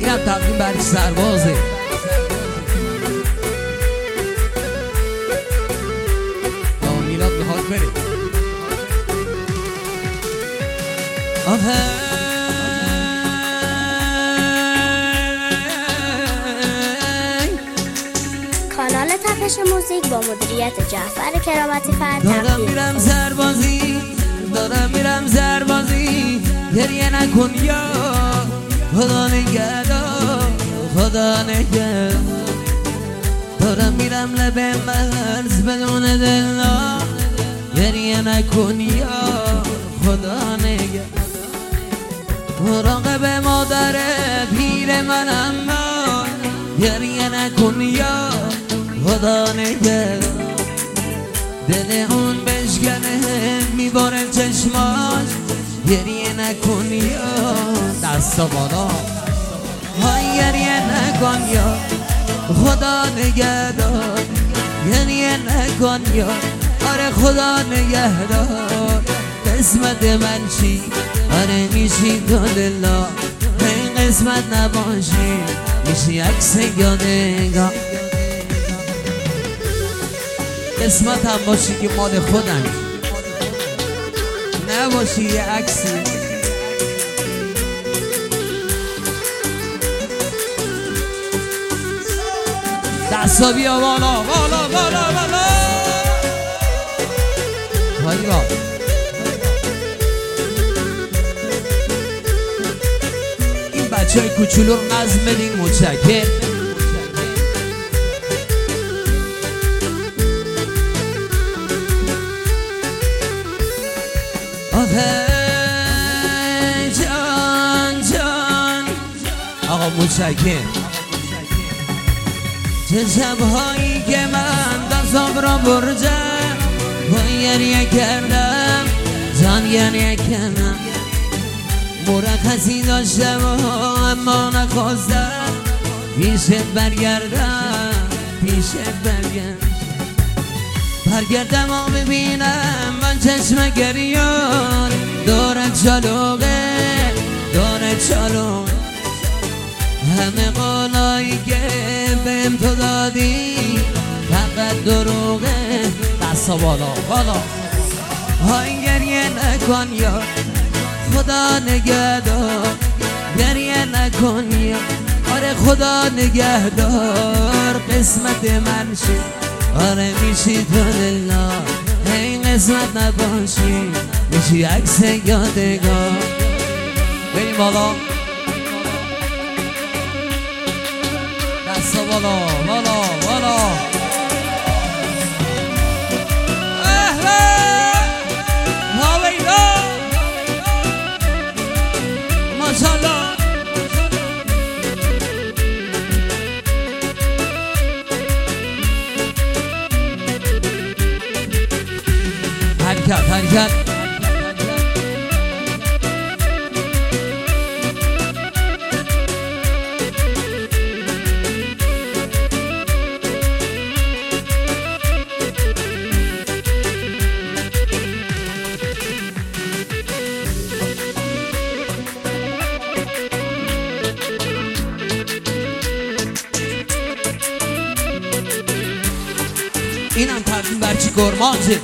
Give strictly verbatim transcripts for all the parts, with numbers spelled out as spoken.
اینم تقدیم بر سربازه. آه میلاد میخواد بره. آه کانال تپش موزیک با مدیریت جعفر کرامتی فرد دارم میرم سربازی، دارم میرم سربازی، گریه نکن یا خدا نگهدار، خدا نگهدار. دارم میرم لب مرز بدون دلدار، گریه نکن یا خدا نگهدار. مراقب مادر پیر منم باش، گریه نکن یا خدا نگهدار. دل اون بشکنه میباره چشماش، گریه نکن یا دستا بالا، های گریه نکن یا خدا نگهدار، گریه نکن یا آره خدا نگهدار. قسمت من چی آره میشی تو دلا، این قسمت نباشی میشی عکس یادگار. قسمت هم باشی که مال خودم نباشی یه عکسی. دستا بیا بالا بالا بالا بالا. هایی با این بچه های کوچولو رو نظم بدین. متشکر. آخه جان جان آقا متشکر. چه شبهایی که من دستم را برجم با گریه کردم، جان گریه کردم. مرخصی داشتم اما نخواستم پیشت برگردم، پیشت برگردم. برگردم و ببینم من چشم گریان دارد چالوغه، دارد چالوغه. همه قولایی که بهم تو دادی فقط دروغه. دستا بالا بالا. های گریه نکن یا خدا نگهدار، گریه نکن یا آره خدا نگهدار. قسمت من شی آره میشی تو دلا، این قسمت نباشی میشی عکس یادگار. بریم بالا. دستا بالا بالا بالا. اهلا هاویدا ماشاءالله. حرکت حرکت. اینم تقدیم بر چی گرمانجه.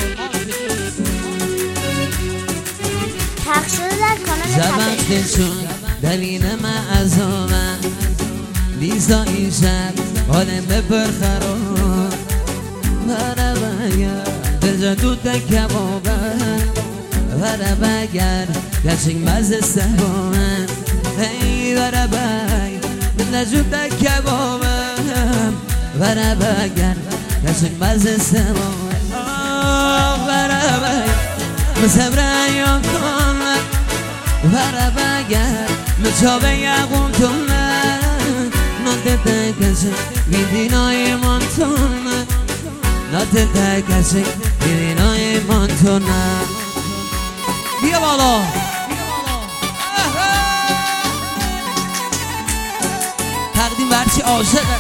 پخش شده در کانال تپش. زبطشون دلیل معظومن لیزا این شب حالم بپر خراب. برا بگر بجا دوتا کبابن، برا بگر گشنگ مزه سبامن. هی برا بگر بجا دوتا کبابن، برا بگر گشنگ مزه سبامن. آه برا بگر مسبره یا کنن، برا بگر مچابه یقوم تونن. ناته تکشه بیدینای منتونن، ناته تکشه بیدینای منتونن. بیا بالا. تقدیم برچی عاشقه.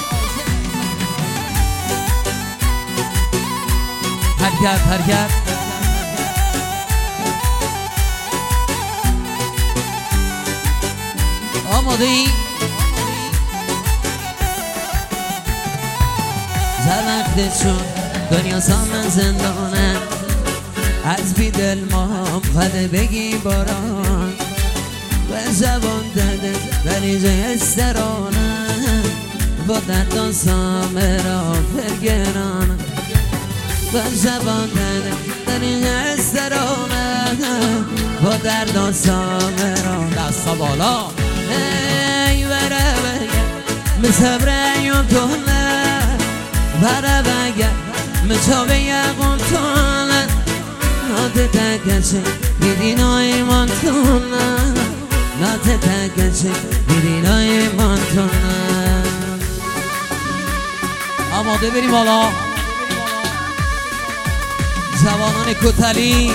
حرکت حرکت. آماده ای؟ زرخت شد دنیا سامن زندانه از بی دل ما فده بگی باران و زبان داده دلیجه استرانه با دردان سامه را فرگرانه و زبان داده دلیجه استرانه با دردان سامه را دستا بالا ای بره بگه مصبره یونتونه بره بگه مچاوه یقون تونه ناته تکشه بیدین آیمان تونه ناته تکشه بیدین آیمان تونه آماده بریم حالا جوانان کتلی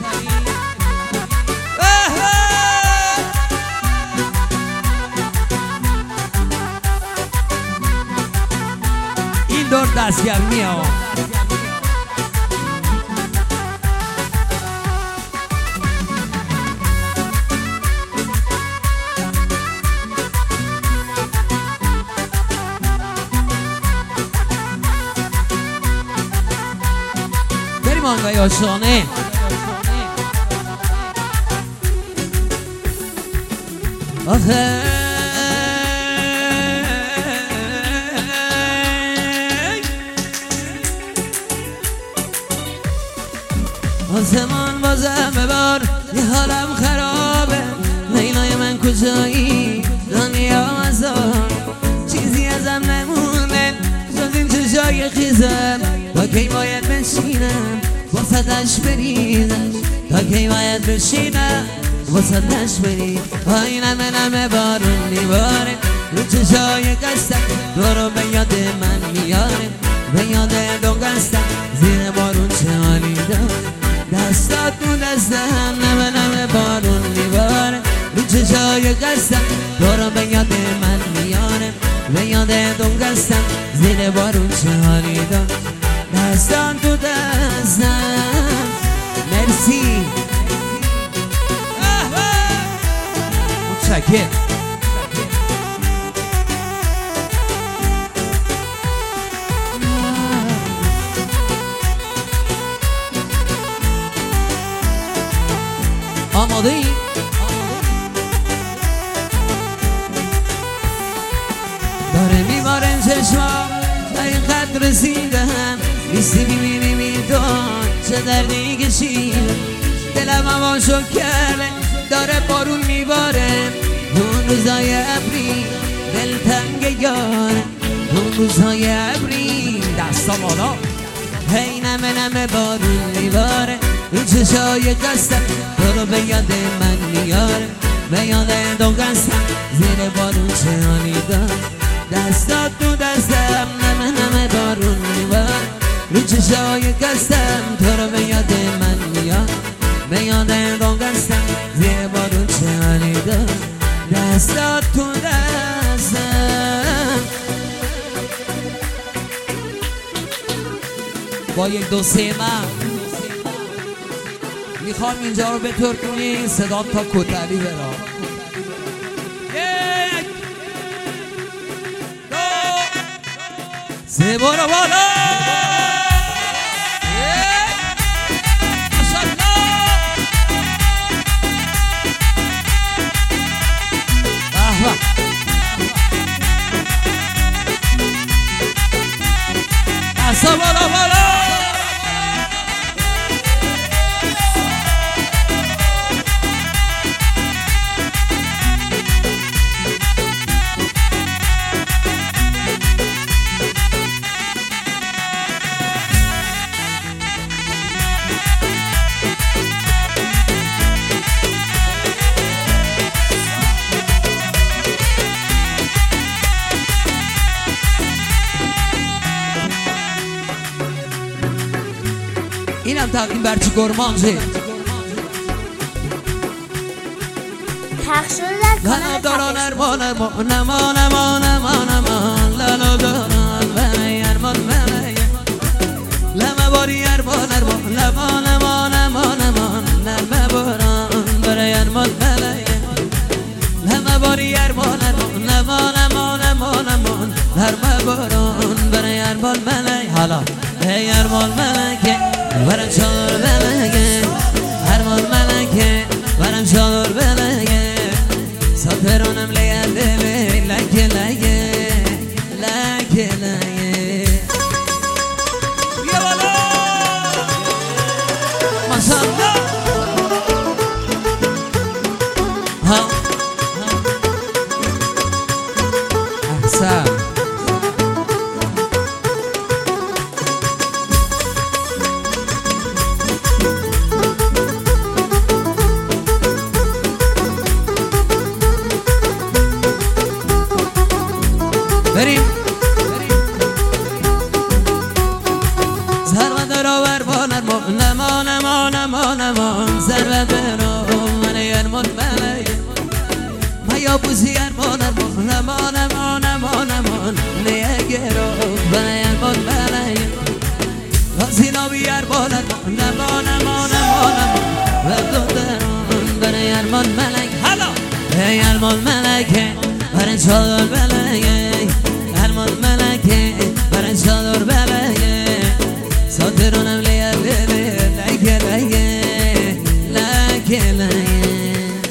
این دور دستگرمی ها بریم آنگاه آشانه آخه آسمان بازم ببار یه حالم خرابه لیلای من کجایی دنیا ازار چیزی ازم نمونه جز این چشای خیزم تا کی باید بشینم واسطش بریزم تا کی باید بشینم واسطش بریزم آی نمه نمه بارون میباره رو چشای قصدم دورو به یاد من میاره به یاد دو قصدم زیر بارون چه حالی داره دستات تو دستم نمه نمه بارون میباره رو چشای قصدم دورو به یاد من میاره به یاد دو قصدم زیر بارون چه حالی داره دستان تو دستم مرسی متشکرم آماده ای؟ داره میبارن چشمام تا این خط رسیدم نیستی میبینی میدان چه دردی کشیدم دلم هواشو کرده داره بارون میباره اون روزای ابری دلتنگ یاره اون روزهای ابری دستا بالا هی نمه نمه بارون میباره رو چشای قصدم تو رو به یاد من میاره به یاد دو قصدم زیر بارون چه حالی دار دستات تو دستم نمه نمه بارون میباره رو چشای قصدم تو رو به یاد من میاره به یاد دو قصدم زیر بارون چه حالی دار دستات تو دستم با یک دو سه من میخوام اینجا رو به طور کنی صدا تا کتلی برا یک دو سه برو بالا اصلا بالا بالا اینم تقدیم برچی گرمانجه پخش شده از لنا داران ارمان ارمان نمان امان امان امان لنا داران بمی ارمان بمی لما باری ارمان ارمان لمان امان امان امان نرمه باران برای ارمان بمی لما سواری اربال ارمان امان امان امان امان برم برون برای اربال ملک حالا ای اربال ملکه برم چادر بلگه اربال ملکه برم چادر بلگه ساترانم لیل لیل لکه لگه لکه لگه بیا بالا ماشاءالله ها احسن بریم ضربت رو بر بانر نمان نمان نمان نمان ضربت رو من ارمان ملک میا بوزی ارمان نمان نمان نمان نمان نیگه رو من ارمان ملک رازی نبی ارمان نمان نمان نمان نمان من ارمان ملک حالا ای ارمان ملکه برای چادر بلگه ارمان ملکه برای چادر بلگه ساترانم لیل لیل لکه لگه لکه لگه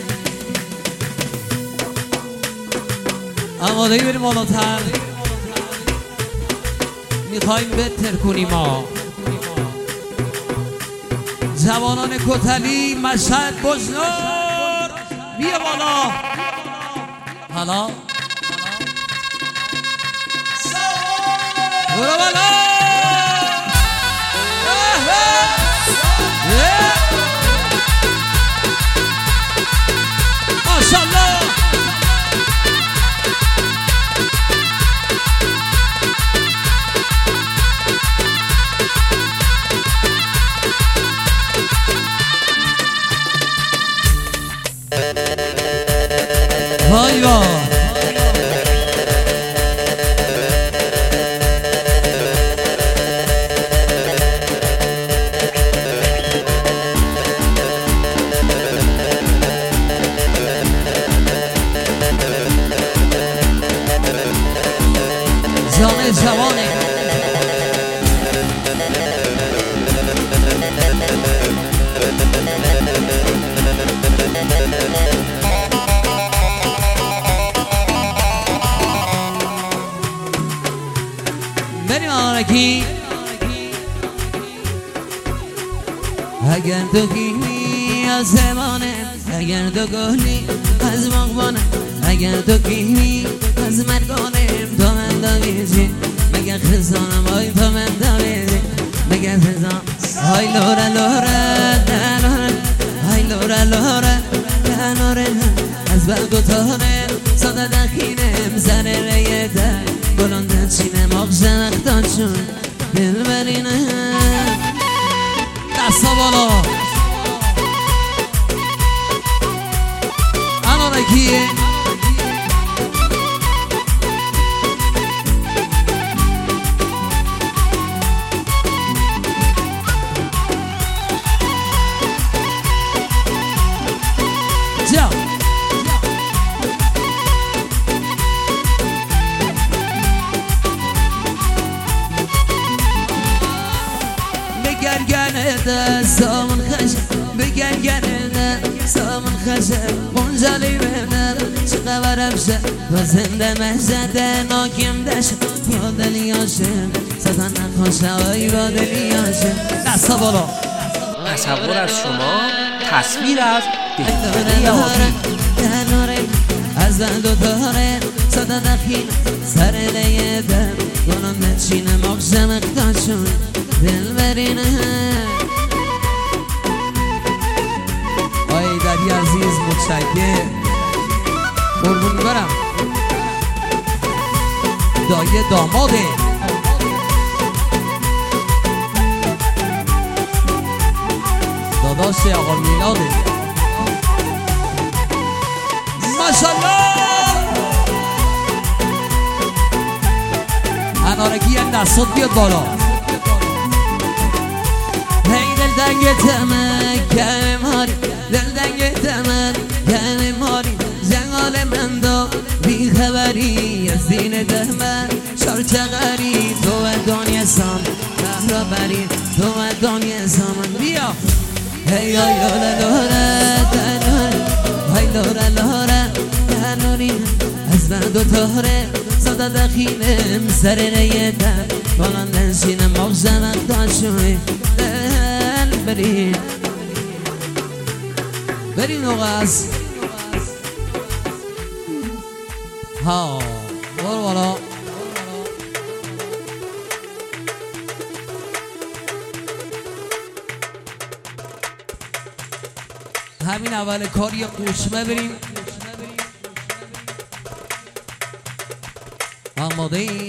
آمادهی بریم بالاتر میخواییم بهتر کنیم ما جوانان کتلی مشهد بجنور بیا بالا حالا برو بالا ماشاءالله وای وای جان جوانه بریم آرکی اگر تو گیری از زمانه اگر تو گلی از مقبانه اگر تو گیری از مرگانه تو من داویزی مگر خزانم های تو من داویزی مگر خزان های لوره لوره لوره های لوره لوره لوره از بلگو تاره ساده دخینم زره ریده بلنده چینه مغزه وقتا چون دل برینه دستا بالا انارکیه جا بگرگنه دستامون خشم بگرگنه دستامون خشم منجلی ببنر چه خبرم شد و زنده مهزده ناکیم دشم با دلیاشم سازن نخوشه های با دلیاشم دستا بالا تصور از شما تصویر از دهنه آبی از دو داره صدا دخیل سر لیده گناه نچینه مغزم اقتاشون دل برینه آی دادی عزیز متشکر قربون برم دایه داماده داداش آقا میلاده ماشاءالله انارگی هم دستات بیاد بالا هی دل دنگ تمک کنم هاری دل دنگ تمک کنم هاری زنگال من خبری از دین دهمن شار چغری تو و دنیا سام مهرا بری تو و دنیا سام بیا هی یا یا لاره هی لاره لاره دنوری از من دو تاره صدا دخیلم سر ریدن بالان نشینم مغزم داشوی دل بریم بریم نوغاز ها برو بالا همین اول کار یه قوشمه بریم آماده ای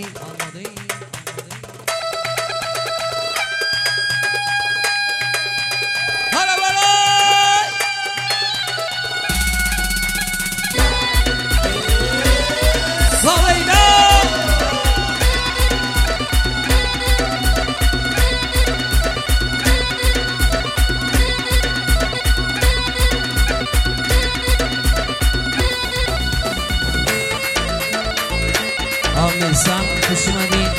آمرسان خوش اومدین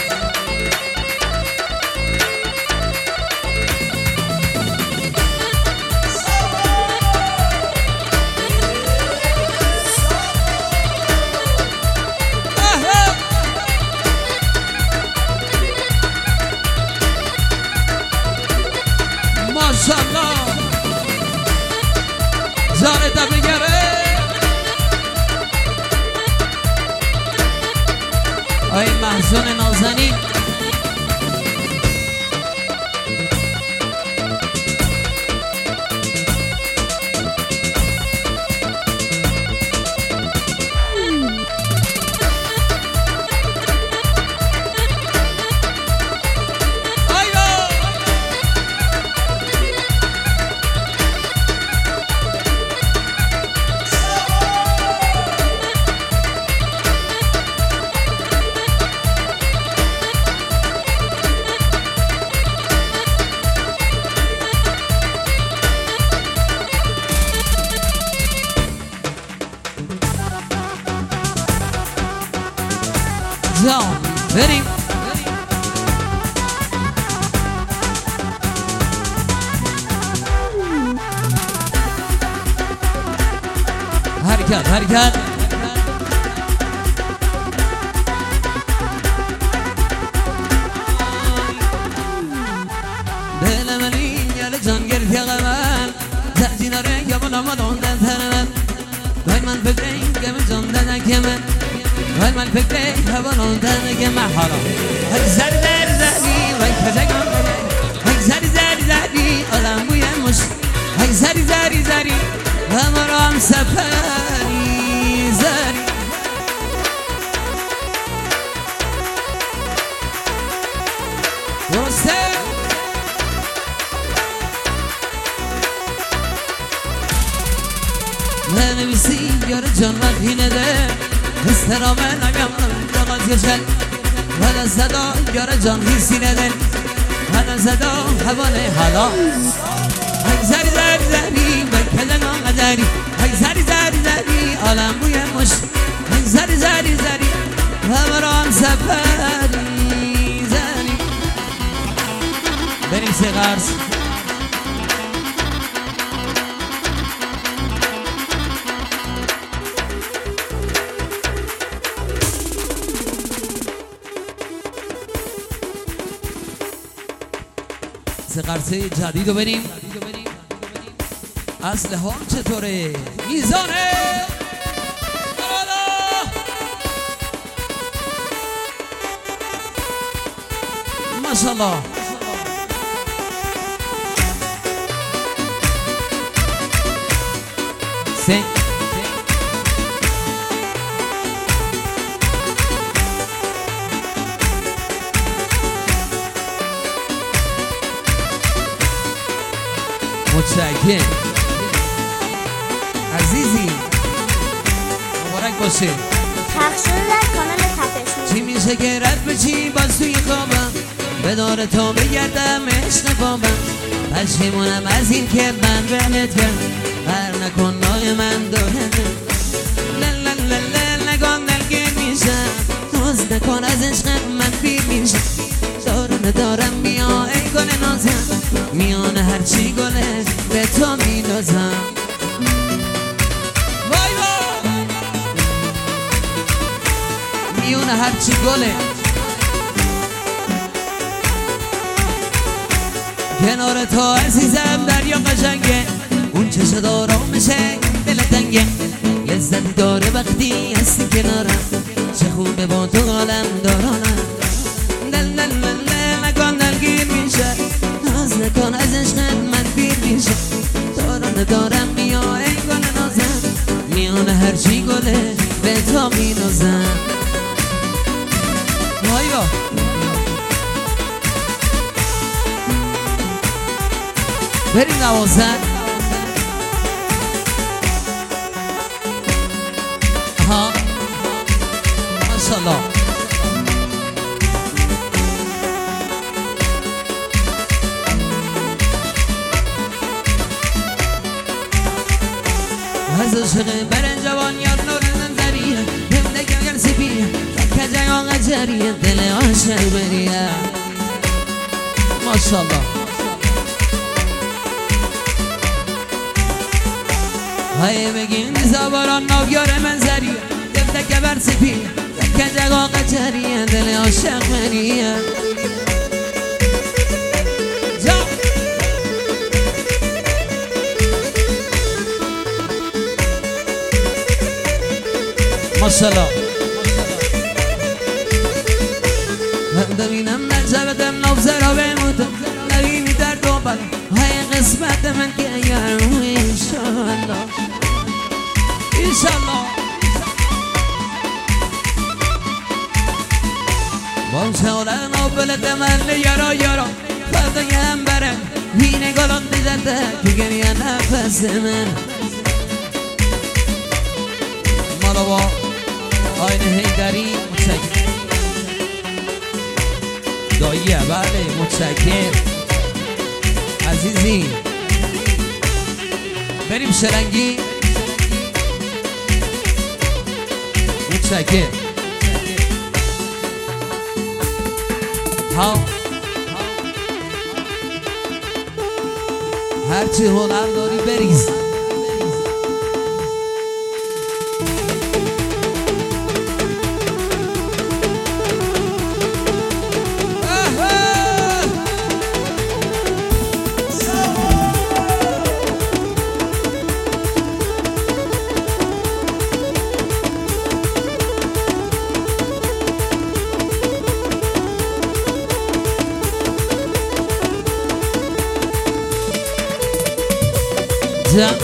ماشاءالله زارتا بگره آی محسن نازنین جان بریم حرکت حرکت دل منی یل جان گرفت قمر زدی ناره یا بلا مدون دن وای من فکرین که من جان دن من وای من فکرین هوانون دن که من حالا وای زر زر زدی وای کجگان وای زر زر زدی آدم بوی مش وای زری زری زری همرام سفری زری درسته ننویسی یار جان وقتی نده استرامه نگم نگات یشل ولا صدا یار جان حسی نده ولا صدا حواله حالا ای زری زری زری بکلن آقدری ای زری زری زری عالم بوی مش ای زری زری زری همرام سفری زری بریم سه قرص سه قرصه جدید رو بریم اصل ها چطوره میزانه ماشاءالله سه متشکرم عزیزی مبارک باشه پخش شده در کانال تپش چی میشه که رد بچی باز توی خوابم به دور تو بگردم عشق بابم پشیمونم از این که من بهت کرد بر نکن نای من داره لل لل لل نگاه نلگه هرچی گله به تو میندازم. وای وای میونه هرچی گله کنار تو عزیزم دریا قشنگه، اون چشت آرام میشه دل تنگه، لذتی داره وقتی هستی کنارم، چه خوبه با تو عالم دارانم. دل دل من دل نکن دلگیر میشه، ناز نکن از عشقت من پیر میشه، دارانه دارم بیا ای گل نازم، میانه هرچی گله به تو مینازم. وای با بریم نوازن. ها ماشاءالله از عشق برن جوان یاد نور نظریه، هم نگم سپیه که جای آقا جریه دل عاشق بریه. ماشاءالله های بگین زباران ناگیار منظریه، دل که بر سپیه که جای آقا جریه دل عاشق بریه. ماشاءالله من ببینم نجبتم نبزه را بموتم، نبینی در دوباره های قسمت من که اگر انشاءالله انشاءالله با شعله نوبلت من یارا یارا فردای هم برم بینه گلان دیدرده که گریه نفس من. مالا با آین هیدری متشکر داییه بله متشکر عزیزی. بریم شرنگی متشکر. ها هرچی هنر داری بریز. جا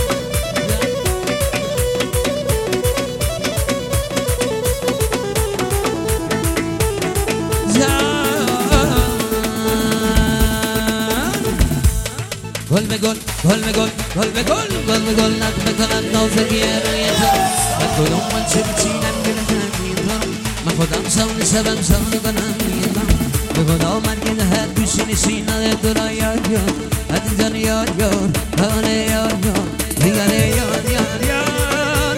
گل به گل گل به گل گل به گل گل به گل نت بکنن نازگی روی تو من کدوم من چه بچینم گرفتم میدارم من خودم سون شبم سون کنم میدارم به خدا مرگن هر دوشی نشینه دورا یار یار هدی جان یار یار هانه یار یار دیگره یار یار یار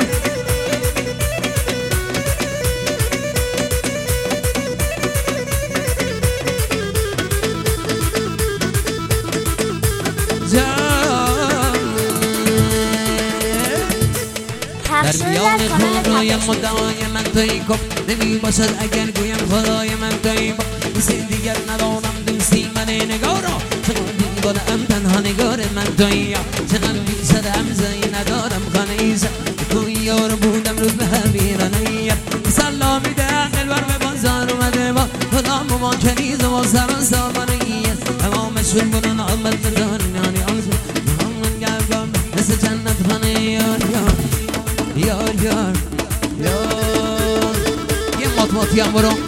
در میان خدای مدعای من توی کن نمی باشد اگر گویم خدای من توی با کسی دیگر ندارم دوستی من نگارا چقدر این گلم تنها نگار من توی چقدر بی صدم زایی ندارم خانه ایزا کوی یار بودم روز به حبیرانه سلامی ده عقل بر به بازار اومده با خدام و ما کنیز و سر و سامانه تمامشون برون آمد بدانیانی آزو من گرگام مثل جنت خانه یار یار یار یار یار یه ماتماتی هم برو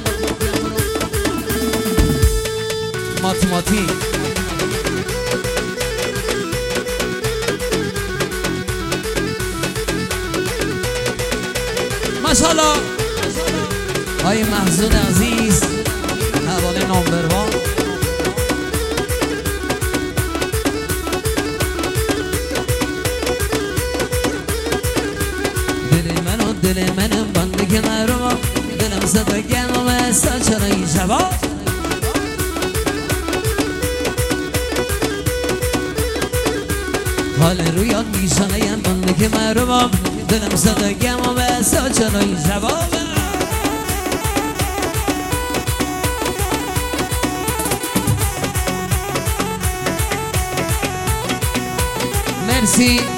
ماتماتی ماشاءالله آی محزون عزیز حواله نامبر وان دل منم بنده که نرما دلم صدا گرم و اصلا چرا این شبا حال رویان میشانه یم بنده که محرومم دلم صدقم و به ساچنای جوابم مرسی